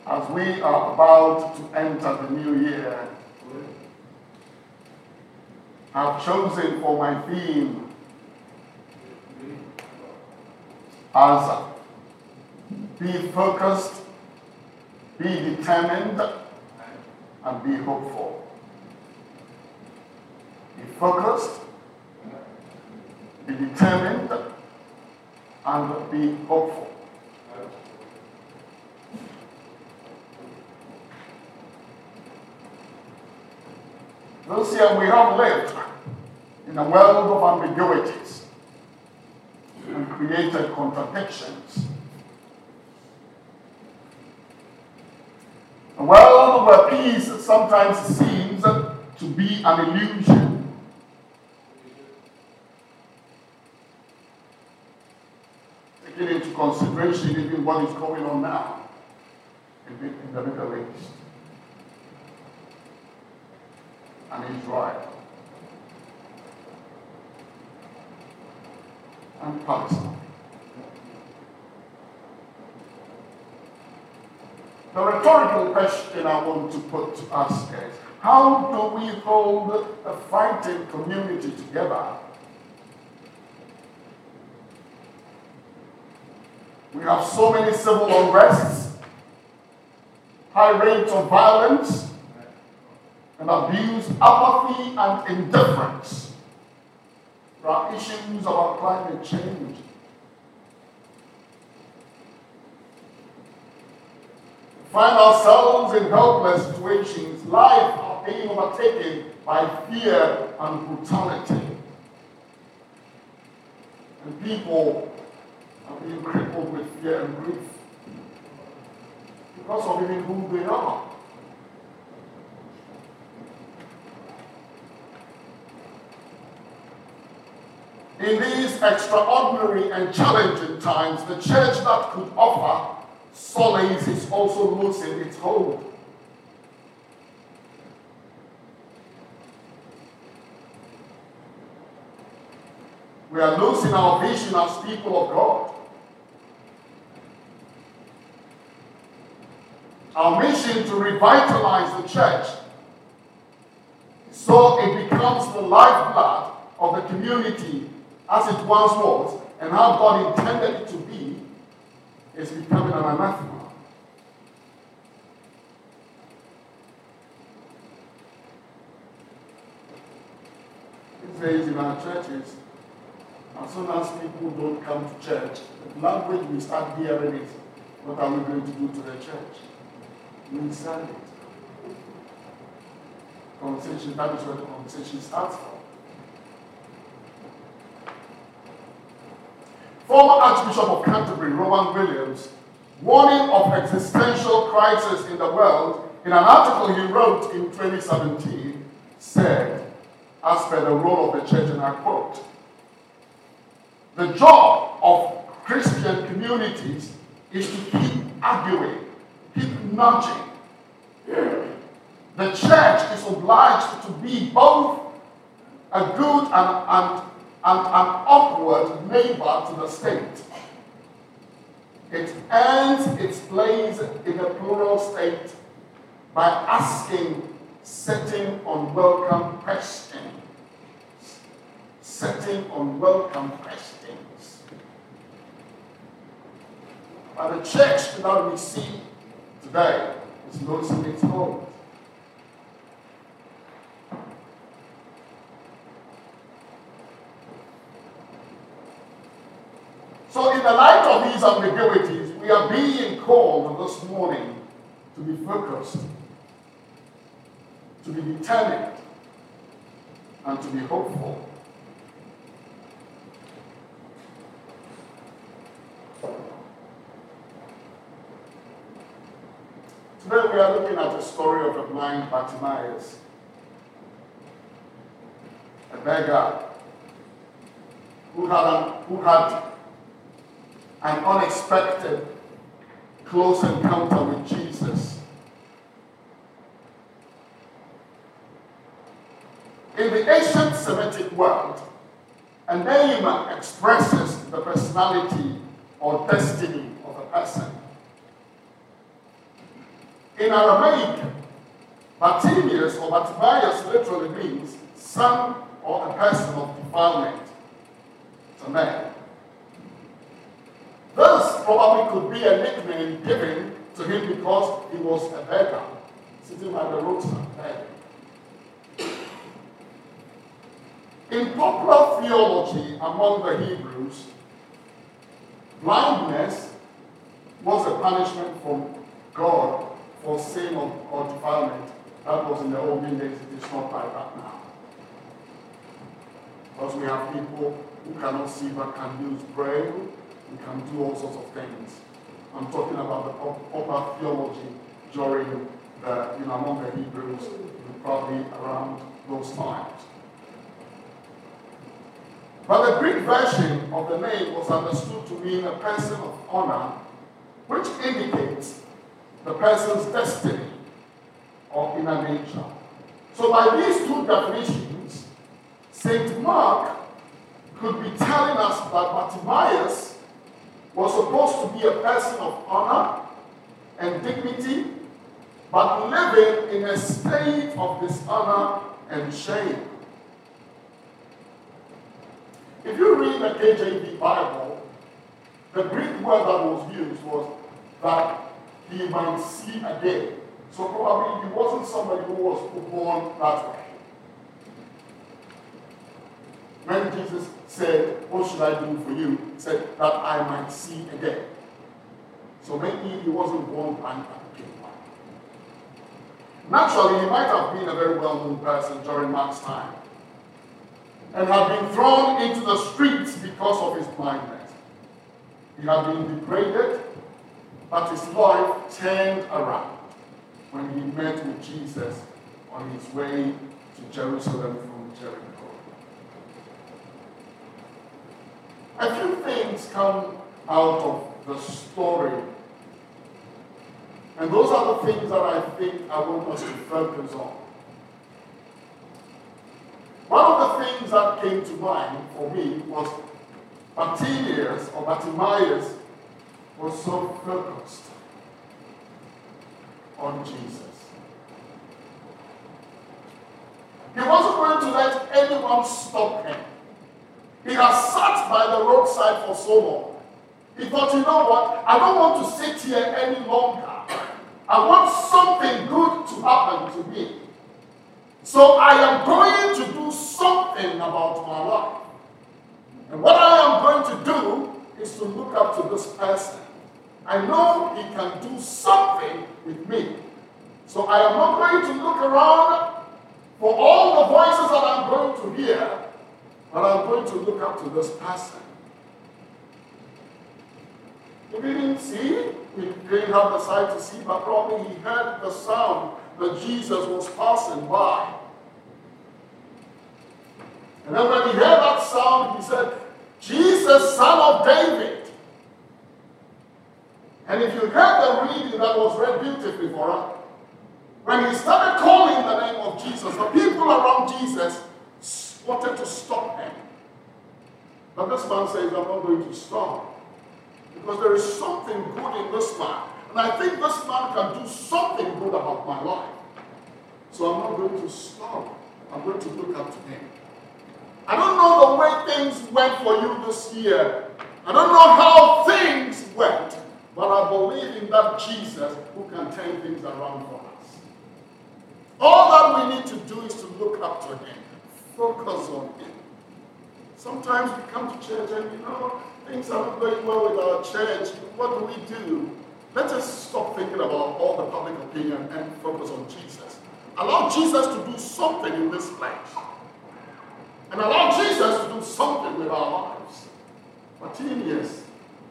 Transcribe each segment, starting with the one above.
As we are about to enter the new year, I've chosen for my theme as be focused, be determined, and be hopeful. Be focused, be determined, and be hopeful. This year we have lived in a world of ambiguities and created contradictions. A world where peace sometimes seems to be an illusion. Taking into consideration even what is going on now in the Middle East and Israel and Palestine. The rhetorical question I want to put to us is, how do we hold a fighting community together? We have so many civil unrests, high rates of violence and abuse, apathy and indifference. There are issues about climate change. Find ourselves in helpless situations. Life are being overtaken by fear and brutality. And people are being crippled with fear and grief because of even who they are. In these extraordinary and challenging times, the church that could offer solace is also losing its hold. We are losing our vision as people of God. Our mission to revitalize the church so it becomes the lifeblood of the community as it once was and how God intended it to be is becoming an anathema. These days in our churches, as soon as people don't come to church, the language we start hearing is, what are we going to do to the church? We understand it. Conversation, that is where the conversation starts from. Former Archbishop of Canterbury, Rowan Williams, warning of existential crisis in the world, in an article he wrote in 2017, said, as per the role of the church, and I quote, "The job of Christian communities is to keep arguing, keep nudging. The church is obliged to be both a good and an upward neighbor to the state. It earns its place in a plural state by asking certain unwelcome questions. Certain unwelcome questions. But the church that we see today is losing its hold. So in the light of these ambiguities, we are being called this morning to be focused, to be determined, and to be hopeful. Today we are looking at the story of the blind Bartimaeus, a beggar who had an unexpected close encounter with Jesus. In the ancient Semitic world, a name expresses the personality or destiny of a person. In Aramaic, Bartimaeus or Bartimaeus literally means son or a person of defilement. It's a man. This probably could be a nickname given to him because he was a beggar, sitting by the roadside begging. In popular theology among the Hebrews, blindness was a punishment from God for sin or defilement. That was in the olden days. It is not like that now. Because we have people who cannot see but can use braille, we can do all sorts of things. I'm talking about the popular theology during among the Hebrews, probably around those times. But the Greek version of the name was understood to mean a person of honor, which indicates the person's destiny or inner nature. So by these two definitions, St. Mark could be telling us that Bartimaeus was supposed to be a person of honor and dignity, but living in a state of dishonor and shame. If you read the KJV Bible, the Greek word that was used was that he might see again. So probably he wasn't somebody who was born that way. When Jesus said, "What should I do for you?" He said, "That I might see again." So maybe he wasn't born blind but became blind. Naturally, he might have been a very well-known person during Mark's time and had been thrown into the streets because of his blindness. He had been degraded, but his life turned around when he met with Jesus on his way to Jerusalem from Jericho. A few things come out of the story, and those are the things that I think I want us to focus on. One of the things that came to mind for me was Bartimaeus was so focused on Jesus. He wasn't going to let anyone stop him. He has sat by the roadside for so long. He thought, you know what? I don't want to sit here any longer. I want something good to happen to me. So I am going to do something about my life. And what I am going to do is to look up to this person. I know he can do something with me. So I am not going to look around for all the voices that I'm going to hear, but I'm going to look up to this person. He didn't see, he didn't have the sight to see, but probably he heard the sound that Jesus was passing by. And then when he heard that sound, he said, "Jesus, Son of David." And if you heard the reading that was read beautifully for us, when he started calling the name of Jesus, the people around Jesus wanted to stop him. But this man says, "I'm not going to stop. Because there is something good in this man. And I think this man can do something good about my life. So I'm not going to stop. I'm going to look up to him." I don't know the way things went for you this year. I don't know how things went. But I believe in that Jesus who can turn things around for us. All that we need to do is to look up to him. Focus on him. Sometimes we come to church and things are not going well with our church. What do? Let us stop thinking about all the public opinion and focus on Jesus. Allow Jesus to do something in this place. And allow Jesus to do something with our lives. Bartimaeus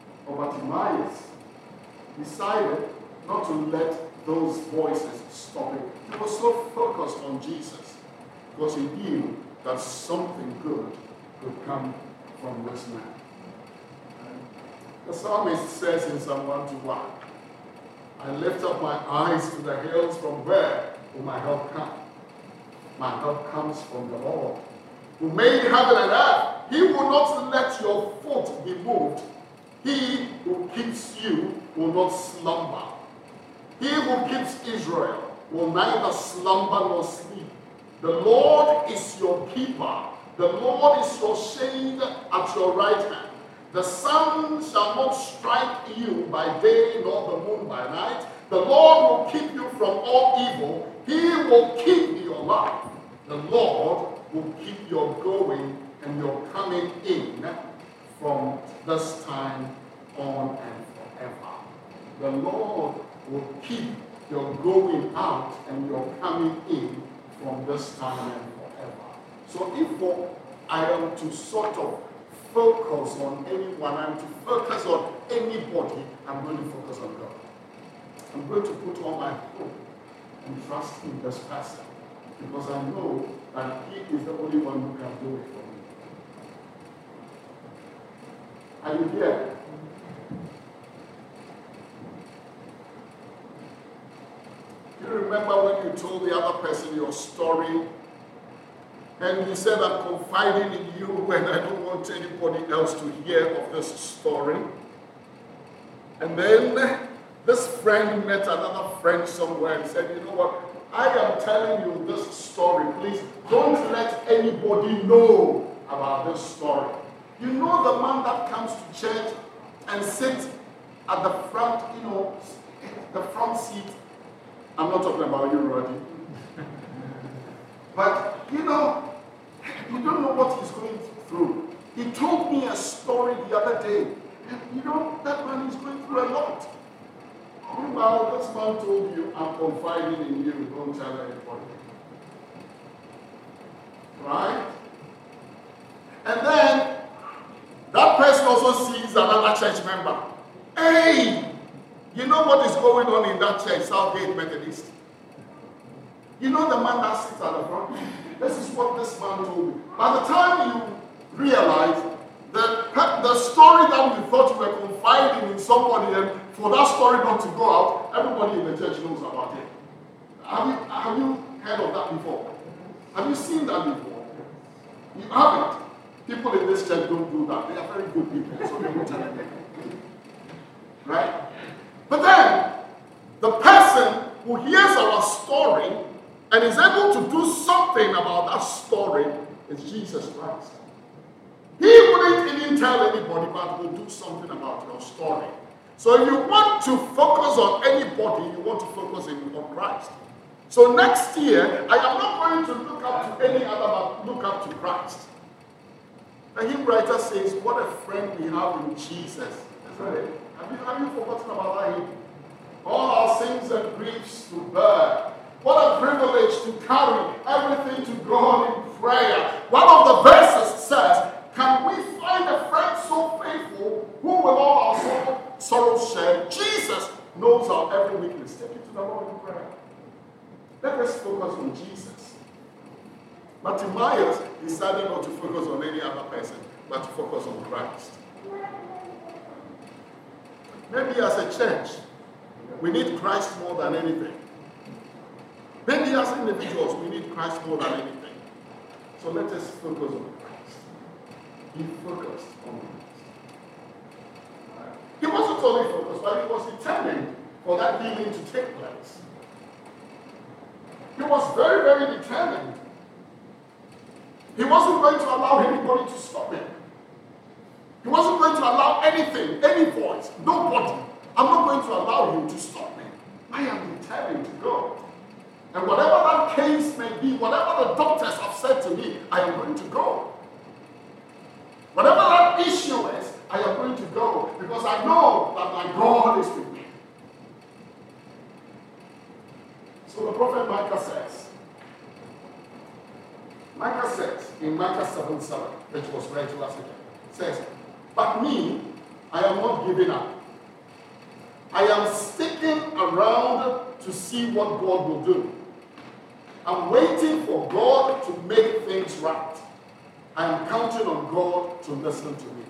decided not to let those voices stop him. He was so focused on Jesus because he knew that something good could come from this man. The psalmist says in Psalm 121, "I lift up my eyes to the hills, from where will my help come? My help comes from the Lord, who made heaven and earth. He will not let your foot be moved. He who keeps you will not slumber. He who keeps Israel will neither slumber nor sleep. The Lord is your keeper. The Lord is your shade at your right hand. The sun shall not strike you by day, nor the moon by night. The Lord will keep you from all evil. He will keep your life. The Lord will keep your going and your coming in from this time on and forever. The Lord will keep your going out and your coming in from this time and forever. So if I am to sort of focus on anyone, I'm to focus on anybody, I'm going to focus on God. I'm going to put all my hope and trust in this person because I know that He is the only one who can do it for me. Are you here? You remember when you told the other person your story and you said, I'm confiding in you and I don't want anybody else to hear of this story. And then this friend met another friend somewhere and said, you know what, I am telling you this story. Please don't let anybody know about this story. You know the man that comes to church and sits at the front, the front seat. I'm not talking about you, Roddy. But, you don't know what he's going through. He told me a story the other day. And, that man is going through a lot. Meanwhile, this man told you, I'm confiding in you. Don't tell anybody. Right? And then, that person also sees another church member. Hey! You know what is going on in that church, Southgate Methodist? You know the man that sits at the front? This is what this man told me. By the time you realize that the story that we thought you were confiding in somebody, and for that story not to go out, everybody in the church knows about it. Have you heard of that before? Have you seen that before? You haven't. People in this church don't do that. They are very good people, so they won't tell you. Right? But then, the person who hears our story and is able to do something about that story is Jesus Christ. He wouldn't even tell anybody, but will do something about your story. So if you want to focus on anybody, you want to focus on Christ. So next year, I am not going to look up to any other, but look up to Christ. The hymn writer says, what a friend we have in Jesus. Isn't it? Have you forgotten about that hymn? All our sins and griefs to bear. What a privilege to carry everything to God in prayer. One of the verses says, can we find a friend so faithful who with all our sorrows share? Jesus knows our every weakness. Take it to the Lord in prayer. Let us focus on Jesus. Bartimaeus decided not to focus on any other person, but to focus on Christ. Maybe as a church, we need Christ more than anything. Maybe as individuals, we need Christ more than anything. So let us focus on Christ. Be focused on Christ. He wasn't only focused, but he was determined for that healing to take place. He was very, very determined. He wasn't going to allow anybody to stop him. He wasn't going to allow anything, any voice, nobody. I'm not going to allow you to stop me. I am determined to go. And whatever that case may be, whatever the doctors have said to me, I am going to go. Whatever that issue is, I am going to go because I know that my God is with me. So the prophet Micah says in Micah 7:7, which was read last week, says, but me, I am not giving up. I am sticking around to see what God will do. I'm waiting for God to make things right. I am counting on God to listen to me.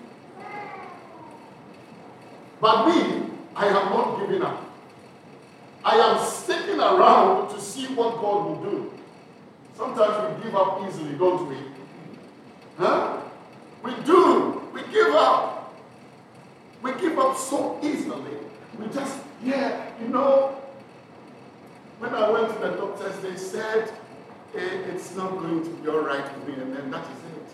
But me, I am not giving up. I am sticking around to see what God will do. Sometimes we give up easily, don't we? Huh? We do. We give up. We give up so easily. We just, I went to the doctors, they said, it's not going to be all right with me, and then that is it.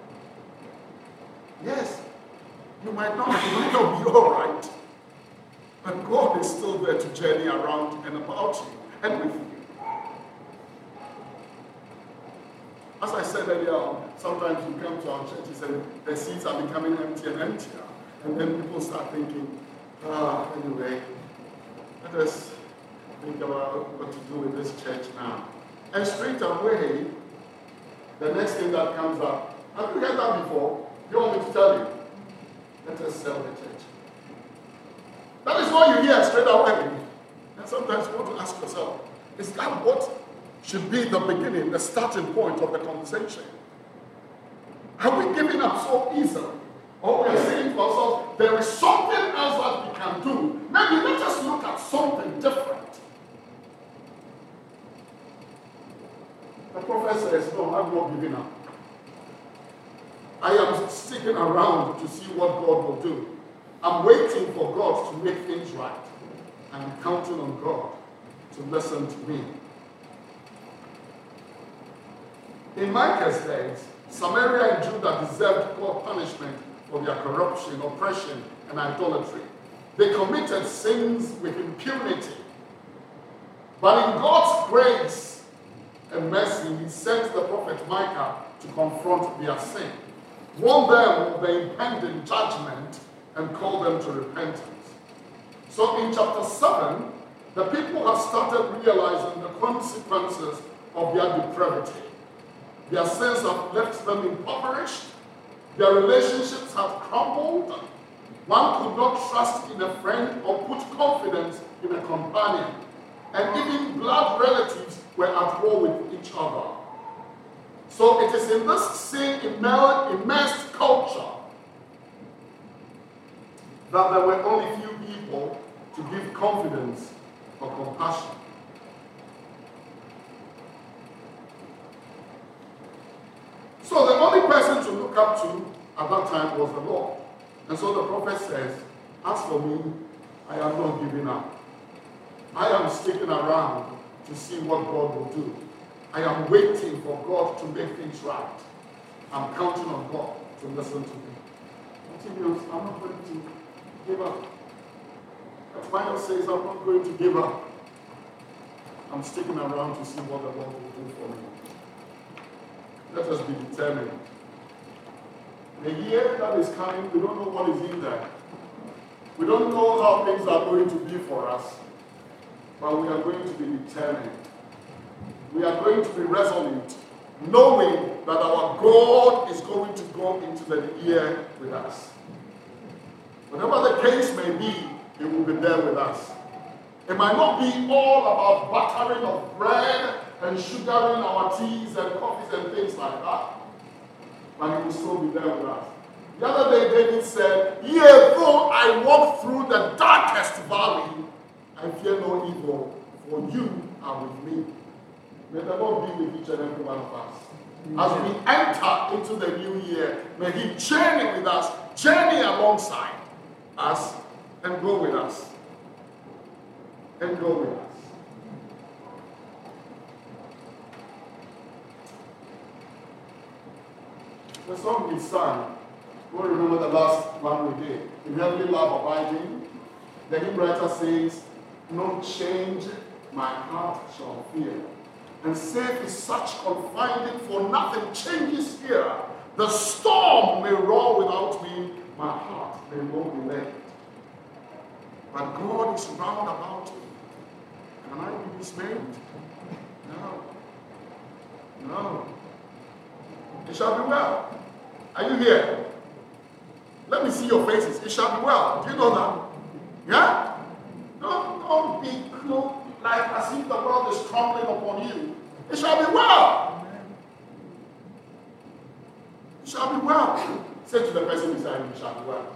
Yes, you might not be all right, but God is still there to journey around and about you and with you. As I said earlier on, sometimes you come to our churches and the seats are becoming emptier and emptier, and then people start thinking, anyway, let us think about what to do with this church now. And straight away, the next thing that comes up, have you heard that before? You want me to tell you? Let us sell the church. That is what you hear straight away. And sometimes you want to ask yourself, is that what should be the beginning, the starting point of the conversation? Have we given up so easily? Or we are saying to ourselves, there is something else that we can do. Maybe let us look at something different. The prophet says, no, I'm not giving up. I am sticking around to see what God will do. I'm waiting for God to make things right. I'm counting on God to listen to me. In Micah's days, Samaria and Judah deserved God punishment for their corruption, oppression, and idolatry. They committed sins with impunity. But in God's grace and mercy, he sent the prophet Micah to confront their sin, warn them of the impending judgment, and call them to repentance. So in chapter 7, the people have started realizing the consequences of their depravity. Their sins have left them impoverished. Their relationships have crumbled. One could not trust in a friend or put confidence in a companion. And even blood relatives were at war with each other. So it is in this sin-immersed culture that there were only few people to give confidence or compassion. So the only person to look up to at that time was the Lord. And so the prophet says, as for me, I am not giving up. I am sticking around to see what God will do. I am waiting for God to make things right. I'm counting on God to listen to me. Continues, I'm not going to give up. The final says, I'm not going to give up. I'm sticking around to see what the Lord will do for me. Let us be determined. The year that is coming, we don't know what is in there. We don't know how things are going to be for us. But we are going to be determined. We are going to be resolute, knowing that our God is going to go into the year with us. Whatever the case may be, He will be there with us. It might not be all about buttering of bread and sugaring our teas and coffees and things like that. But He will still be there with us. The other day, David said, yea, though I walk through the darkest valley, I fear no evil, for you are with me. May the Lord be with each and every one of us. As we enter into the new year, may He journey with us, journey alongside us, and go with us. And go with us. The song we sang, we'll remember the last one we did. In heavenly love abiding, the hymn writer says, no change my heart shall fear. And safe is such confining, for nothing changes here. The storm may roar without me, my heart may not be led. But God is round about me. Can I be dismayed? No. No. It shall be well. Are you here? Let me see your faces. It shall be well. Do you know that? Yeah? Don't be like as if the world is crumbling upon you. It shall be well. It shall be well. Say to the person beside you, it shall be well.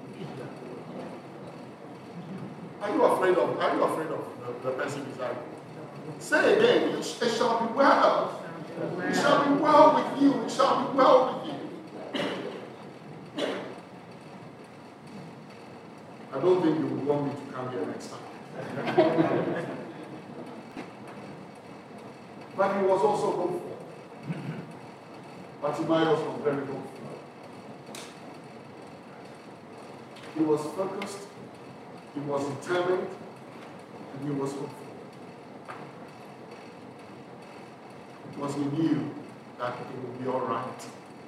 Are you afraid of the person beside you? Say again, it shall be well. It shall be well with you. It shall be well with you. I don't think you would want me to come here next time. But he was also hopeful. Bartimaeus was very hopeful. He was focused, he was determined, and he was hopeful. Because he knew that it would be all right.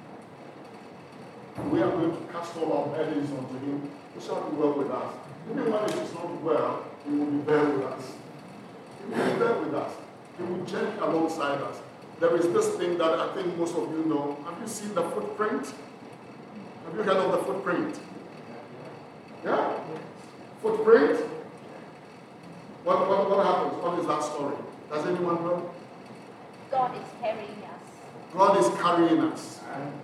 We are going to cast all our burdens onto him. He shall be well with us. Even when it is not well, he will be there with us. He will be there with us. He will journey alongside us. There is this thing that I think most of you know. Have you seen the footprint? Have you heard of the footprint? Yeah? Footprint? What happens? What is that story? Does anyone know? God is carrying us. God is carrying us.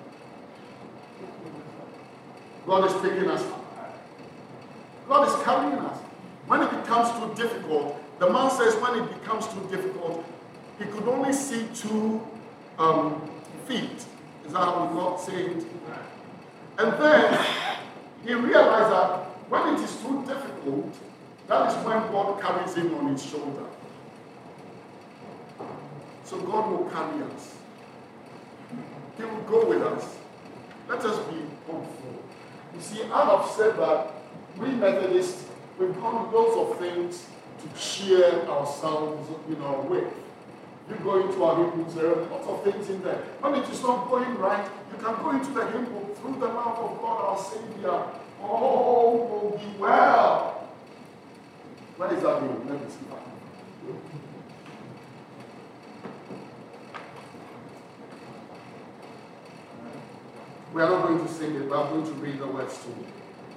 God is taking us. God is carrying us. When it becomes too difficult, the man says when it becomes too difficult, he could only see 2 feet. Is that how we call say it? And then he realized that when it is too difficult, that is when God carries him on his shoulder. So God will carry us. He will go with us. Let us be hopeful. You see, I have said that we Methodists, we've done lots of things to cheer ourselves, with. You go into our hymn book, there are lots of things in there. When it is not going right, you can go into the hymn book through the mouth of God, our Savior. All will be well. Where is that hymn? Let me see that. We are not going to sing it, but I'm going to read the words to you.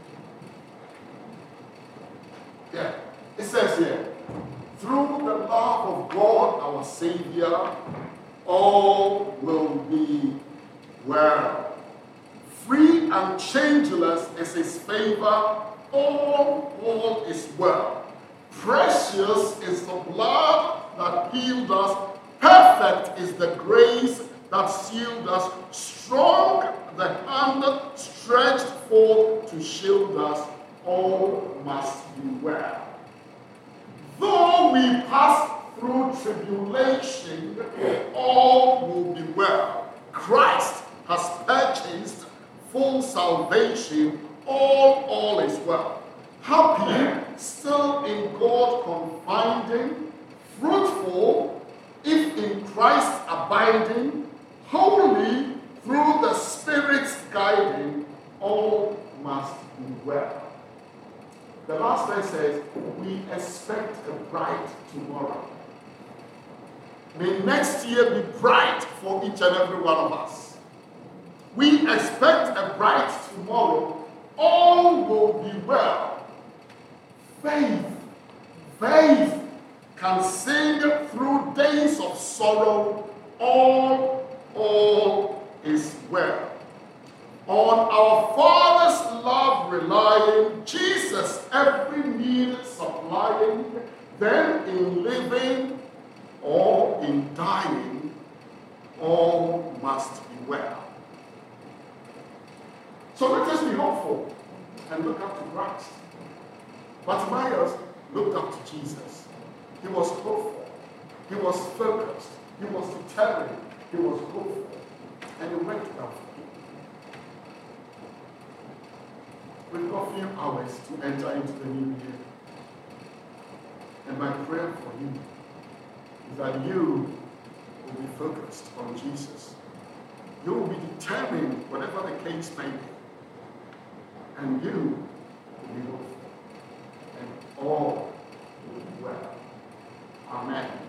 Yeah. It says here, through the love of God, our Savior, all will be well. Free and changeless is his favor, all is well. Precious is the blood that healed us, perfect is the grace that sealed us, strong the hand stretched forth to shield us, all must be well. Though we pass through tribulation, all will be well. Christ has purchased full salvation, all is well. Happy, still in God confiding, fruitful, if in Christ abiding, holy, through the Spirit's guiding, all must be well. The last verse says, we expect a bright tomorrow. May next year be bright for each and every one of us. We expect a bright tomorrow. All will be well. Faith can sing through days of sorrow. All is well. On our Father's love relying, Jesus every need supplying, then in living or in dying, all must be well. So let us be hopeful and look up to Christ. Bartimaeus looked up to Jesus. He was hopeful. He was focused. He was determined. He was hopeful. And it worked well for him. We've got a few hours to enter into the new year. And my prayer for you is that you will be focused on Jesus. You will be determined, whatever the case may be. And you will be hopeful. And all will be well. Amen.